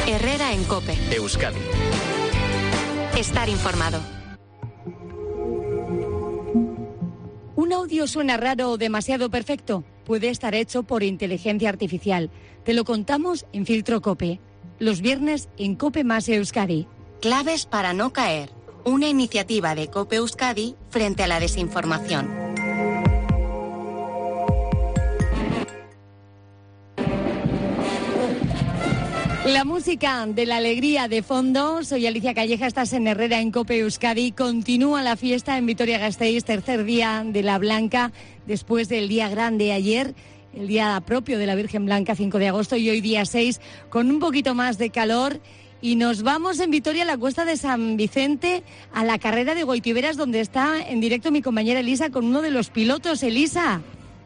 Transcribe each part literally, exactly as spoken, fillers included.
Herrera en COPE. Euskadi. Estar informado. ¿Un audio suena raro o demasiado perfecto? Puede estar hecho por inteligencia artificial. Te lo contamos en Filtro COPE. Los viernes en COPE más Euskadi. Claves para no caer. Una iniciativa de COPE Euskadi frente a la desinformación. La música de la alegría de fondo. Soy Alicia Calleja, estás en Herrera en COPE Euskadi. Continúa la fiesta en Vitoria-Gasteiz, tercer día de la Blanca, después del día grande ayer, el día propio de la Virgen Blanca, cinco de agosto, y hoy día seis, con un poquito más de calor. Y nos vamos en Vitoria a la Cuesta de San Vicente, a la carrera de Goitiberas, donde está en directo mi compañera Elisa con uno de los pilotos. Elisa.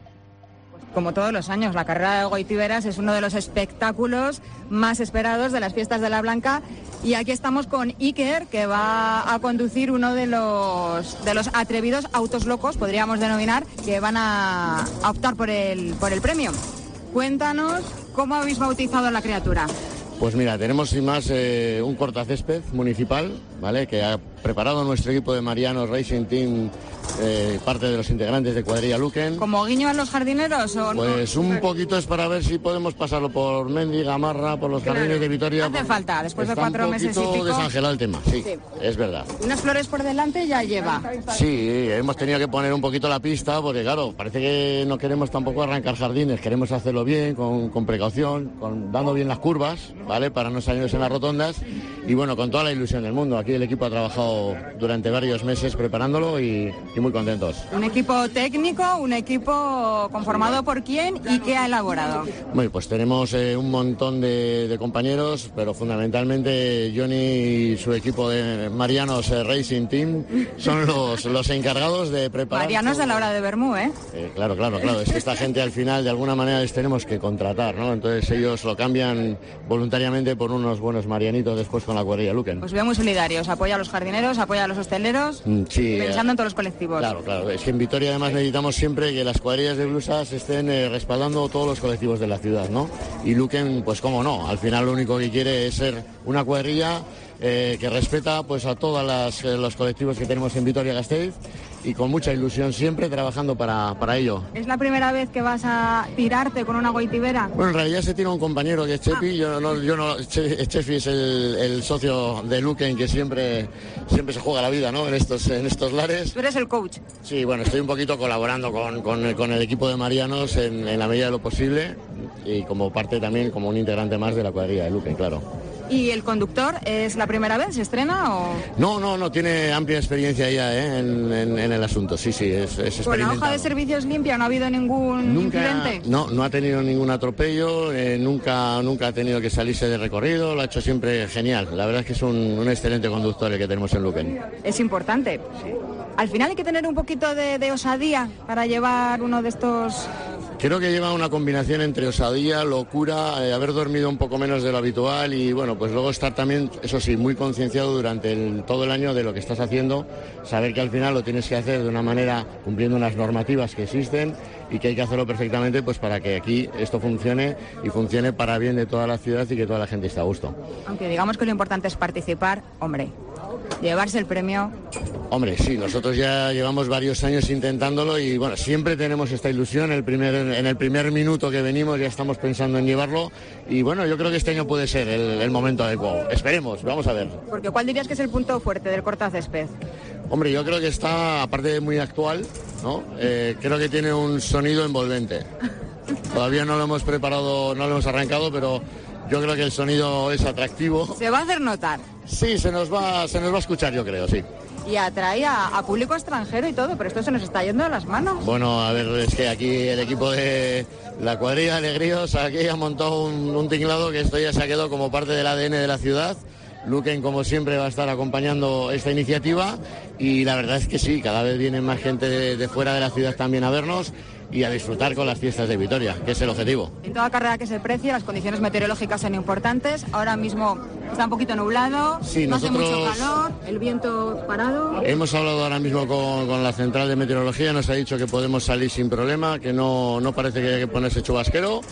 Como todos los años, la carrera de Goitiberas es uno de los espectáculos más esperados de las fiestas de la Blanca, y aquí estamos con Iker, que va a conducir uno de los de los atrevidos autos locos, podríamos denominar, que van a, a optar por el por el premio. Cuéntanos cómo habéis bautizado la criatura. Pues mira, tenemos sin más eh, un cortacésped municipal, ¿vale?, que ha preparado nuestro equipo de Marianos Racing Team, eh, parte de los integrantes de Cuadrilla Luken. ¿Como guiño a los jardineros o no? Pues un poquito es para ver si podemos pasarlo por Mendi, Gamarra, por los Claro. jardines de Vitoria. Hace falta, después de cuatro meses y Está un pico. poquito desangelado el tema, sí, Sí. es verdad. Unas flores por delante ya lleva. Sí, hemos tenido que poner un poquito la pista porque, claro, parece que no queremos tampoco arrancar jardines, queremos hacerlo bien, con, con precaución, con, dando bien las curvas, ¿vale?, para no salirnos en las rotondas, y bueno, con toda la ilusión del mundo. Aquí el equipo ha trabajado durante varios meses preparándolo y, y muy contentos. Un equipo técnico, un equipo conformado por quién y qué ha elaborado. Bueno, pues tenemos eh, un montón de, de compañeros, pero fundamentalmente Johnny y su equipo de Marianos eh, Racing Team son los, los encargados de preparar. Marianos todo. de la hora de Bermú, ¿eh? Eh, claro, claro, claro. Es que esta gente al final de alguna manera les tenemos que contratar, ¿no? Entonces ellos lo cambian voluntariamente por unos buenos marianitos después con la Cuadrilla Luken. Os veo muy solidarios. Apoya a los jardineros, apoya a los hosteleros, Mm, sí, pensando eh, en todos los colectivos. Claro, claro. Es que en Vitoria además necesitamos siempre que las cuadrillas de blusas estén eh, respaldando todos los colectivos de la ciudad, ¿no? Y Luken, pues cómo no, al final lo único que quiere es ser una cuadrilla eh, que respeta pues a todos las, eh, los colectivos que tenemos en Vitoria-Gasteiz, y con mucha ilusión siempre trabajando para, para ello. ¿Es la primera vez que vas a tirarte con una goitibera? Bueno, en realidad se tira un compañero que es Chepi, yo no, yo no, Che- Chefi es el, el socio de Luken que siempre, siempre se juega la vida, ¿no?, en estos, en estos lares. Tú eres el coach. Sí, bueno, estoy un poquito colaborando con, con, el, con el equipo de Marianos en, en la medida de lo posible, y como parte también, como un integrante más de la cuadrilla de Luken, claro. ¿Y el conductor es la primera vez? ¿Se estrena o...? No, no, no, tiene amplia experiencia ya ¿eh? en, en, en el asunto, sí, sí, es, es ¿Con la experimentado. hoja de servicios limpia no ha habido ningún Nunca, incidente? no, no ha tenido ningún atropello, eh, nunca, nunca ha tenido que salirse de recorrido, lo ha hecho siempre genial. La verdad es que es un, un excelente conductor el que tenemos en Luken. Es importante. Al final hay que tener un poquito de, de osadía para llevar uno de estos... Creo que lleva una combinación entre osadía, locura, eh, haber dormido un poco menos de lo habitual y bueno, pues luego estar también, eso sí, muy concienciado durante el, todo el año de lo que estás haciendo, saber que al final lo tienes que hacer de una manera cumpliendo unas normativas que existen y que hay que hacerlo perfectamente pues para que aquí esto funcione y funcione para bien de toda la ciudad y que toda la gente esté a gusto. Aunque digamos que lo importante es participar, hombre, llevarse el premio. Hombre, sí, nosotros ya llevamos varios años intentándolo y bueno, siempre tenemos esta ilusión, el primer, en el primer minuto que venimos ya estamos pensando en llevarlo y bueno, yo creo que este año puede ser el, el momento adecuado. Esperemos, vamos a ver. Porque ¿cuál dirías que es el punto fuerte del cortacésped? Hombre, yo creo que está, aparte de muy actual, ¿no? Eh, creo que tiene un sonido envolvente. Todavía no lo hemos preparado, no lo hemos arrancado, pero yo creo que el sonido es atractivo. Se va a hacer notar. Sí, se nos va, se nos va a escuchar, yo creo, sí. Y atrae a, a público extranjero y todo, pero esto se nos está yendo de las manos. Bueno, a ver, es que aquí el equipo de la cuadrilla de Alegríos aquí ha montado un, un tinglado que esto ya se ha quedado como parte del A D N de la ciudad. Luken, como siempre, va a estar acompañando esta iniciativa y la verdad es que sí, cada vez viene más gente de, de fuera de la ciudad también a vernos y a disfrutar con las fiestas de Vitoria, que es el objetivo. En toda carrera que se precie, las condiciones meteorológicas son importantes. Ahora mismo está un poquito nublado, Sí, no nosotros hace mucho calor, el viento parado. Hemos hablado ahora mismo con, con la central de meteorología, nos ha dicho que podemos salir sin problema, que no, no parece que haya que ponerse chubasquero.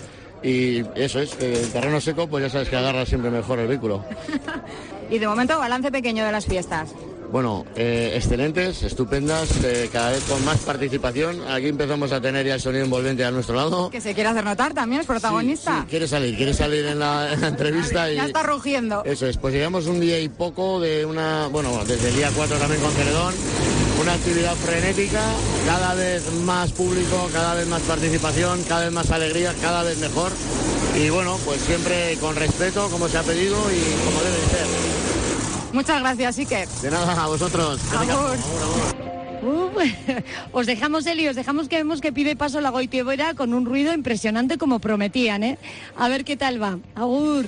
y eso es, el terreno seco, pues ya sabes que agarra siempre mejor el vehículo. Y de momento, balance pequeño de las fiestas. Bueno, eh, excelentes, estupendas, eh, cada vez con más participación. Aquí empezamos a tener ya el sonido envolvente a nuestro lado. Que se quiere hacer notar también, es protagonista. Sí, sí, quiere salir, quiere salir en la, en la entrevista. Ya y está rugiendo. Eso es, pues llevamos un día y poco de una, bueno, desde el día cuatro también con Celedón, una actividad frenética, cada vez más público, cada vez más participación, cada vez más alegría, cada vez mejor. Y bueno, pues siempre con respeto, como se ha pedido y como debe de ser. Muchas gracias, Iker. De nada, a vosotros. Agur. Uh, os dejamos, Eli, os dejamos que vemos que pide paso la Goitiebera con un ruido impresionante como prometían, ¿eh? A ver qué tal va. Agur.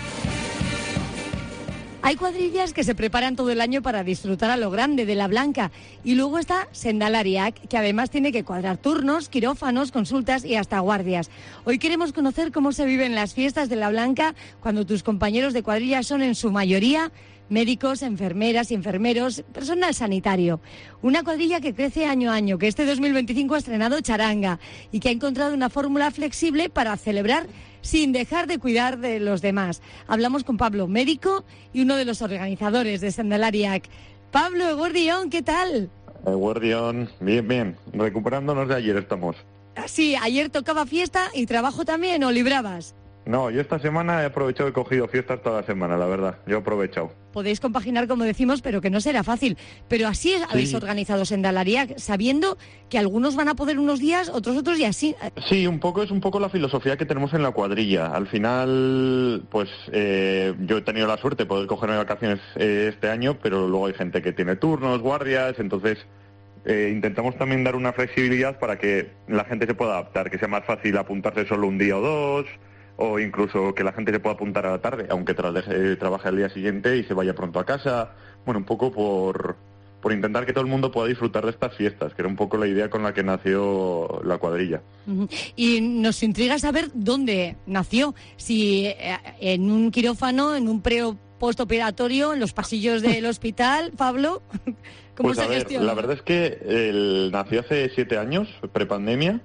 Hay cuadrillas que se preparan todo el año para disfrutar a lo grande de la Blanca. Y luego está Sendalariak, que además tiene que cuadrar turnos, quirófanos, consultas y hasta guardias. Hoy queremos conocer cómo se viven las fiestas de la Blanca cuando tus compañeros de cuadrilla son en su mayoría médicos, enfermeras y enfermeros, personal sanitario. Una cuadrilla que crece año a año, que este dos mil veinticinco ha estrenado charanga y que ha encontrado una fórmula flexible para celebrar sin dejar de cuidar de los demás. Hablamos con Pablo, médico y uno de los organizadores de Sendalariak. Pablo Eguerdión, ¿qué tal? Eguerdión, bien, bien. Recuperándonos de ayer estamos. Sí, ayer tocaba fiesta y trabajo también, ¿o librabas? No, yo esta semana he aprovechado y he cogido fiestas toda la semana, la verdad. Yo he aprovechado. Podéis compaginar, como decimos, pero que no será fácil. Pero así sí. Habéis organizado Sendalariak, sabiendo que algunos van a poder unos días, otros otros y así. Sí, un poco es un poco la filosofía que tenemos en la cuadrilla. Al final, pues eh, yo he tenido la suerte de poder cogerme vacaciones eh, este año, pero luego hay gente que tiene turnos, guardias, entonces eh, intentamos también dar una flexibilidad para que la gente se pueda adaptar, que sea más fácil apuntarse solo un día o dos, o incluso que la gente se pueda apuntar a la tarde, aunque tra- eh, trabaje al día siguiente y se vaya pronto a casa. Bueno, un poco por, por intentar que todo el mundo pueda disfrutar de estas fiestas, que era un poco la idea con la que nació la cuadrilla. Uh-huh. Y nos intriga saber dónde nació, si eh, en un quirófano, en un pre o postoperatorio, en los pasillos del hospital, Pablo. ¿Cómo pues se a ver, gestiona? La verdad es que el, nació hace siete años, prepandemia.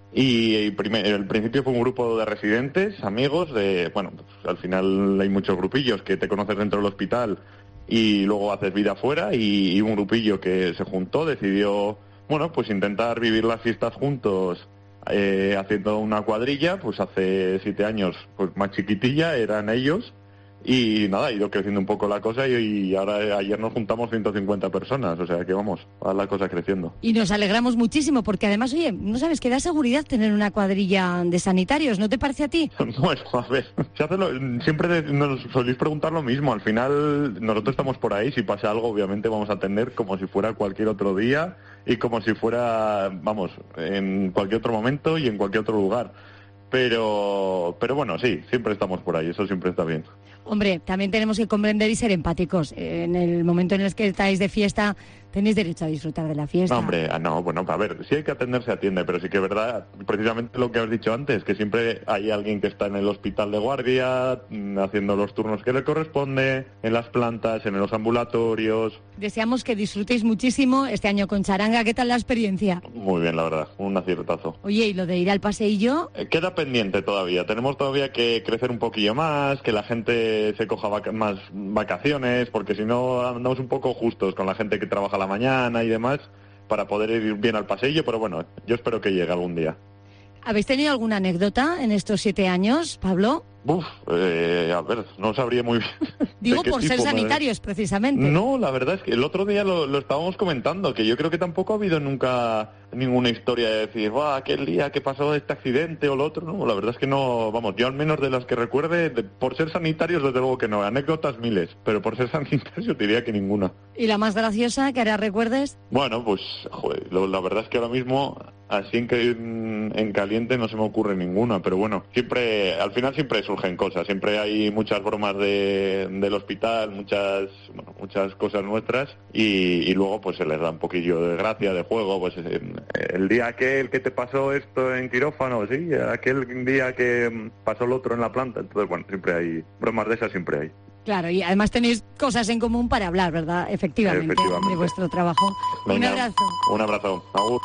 Y el, primer, el principio fue un grupo de residentes, amigos, de bueno, pues, al final hay muchos grupillos que te conoces dentro del hospital y luego haces vida afuera, y, y un grupillo que se juntó, decidió, bueno, pues intentar vivir las fiestas juntos, eh, haciendo una cuadrilla. Pues hace siete años, pues más chiquitilla, eran ellos. Y nada, ha ido creciendo un poco la cosa y, y ahora ayer nos juntamos ciento cincuenta personas, o sea que vamos, va la cosa creciendo. Y nos alegramos muchísimo porque además, oye, no sabes que da seguridad tener una cuadrilla de sanitarios, ¿no te parece a ti? Bueno, a ver, se hace lo, siempre nos soléis preguntar lo mismo, al final nosotros estamos por ahí, si pasa algo obviamente vamos a atender como si fuera cualquier otro día y como si fuera, vamos, en cualquier otro momento y en cualquier otro lugar. Pero, pero bueno, sí, siempre estamos por ahí, eso siempre está bien. Hombre, también tenemos que comprender y ser empáticos. En el momento en el que estáis de fiesta, tenéis derecho a disfrutar de la fiesta. No, hombre, no, bueno, a ver, si hay que atender, se atiende, pero sí que es verdad, precisamente lo que has dicho antes, que siempre hay alguien que está en el hospital de guardia, haciendo los turnos que le corresponde, en las plantas, en los ambulatorios. Deseamos que disfrutéis muchísimo este año con charanga. ¿Qué tal la experiencia? Muy bien, la verdad, un aciertazo. Oye, ¿y lo de ir al paseillo? Eh, queda pendiente todavía, tenemos todavía que crecer un poquillo más, que la gente se coja vaca- más vacaciones, porque si no andamos un poco justos con la gente que trabaja a la mañana y demás, para poder ir bien al paseillo, pero bueno, yo espero que llegue algún día. ¿Habéis tenido alguna anécdota en estos siete años, Pablo? Uf, eh, a ver, no sabría muy bien. Digo por ser tipo, sanitarios, me... precisamente. No, la verdad es que el otro día lo, lo estábamos comentando, que yo creo que tampoco ha habido nunca ninguna historia de decir, ¡buah, aquel día que pasó este accidente o lo otro! No, la verdad es que no, vamos, yo al menos de las que recuerde, de, por ser sanitarios, desde luego que no, anécdotas miles, pero por ser sanitarios yo diría que ninguna. ¿Y la más graciosa, que ahora recuerdes? Bueno, pues, joder, lo, la verdad es que ahora mismo, así en, que, en, en caliente no se me ocurre ninguna, pero bueno, siempre, al final siempre surgen cosas, siempre hay muchas bromas de, del hospital, muchas bueno, muchas cosas nuestras, y, y luego pues se les da un poquillo de gracia, de juego, pues el día aquel que te pasó esto en quirófano, sí, aquel día que pasó lo otro en la planta, entonces bueno, siempre hay bromas de esas, siempre hay. Claro, y además tenéis cosas en común para hablar, ¿verdad? Efectivamente, Efectivamente. de vuestro trabajo. Venga, un abrazo. Un abrazo. Agur.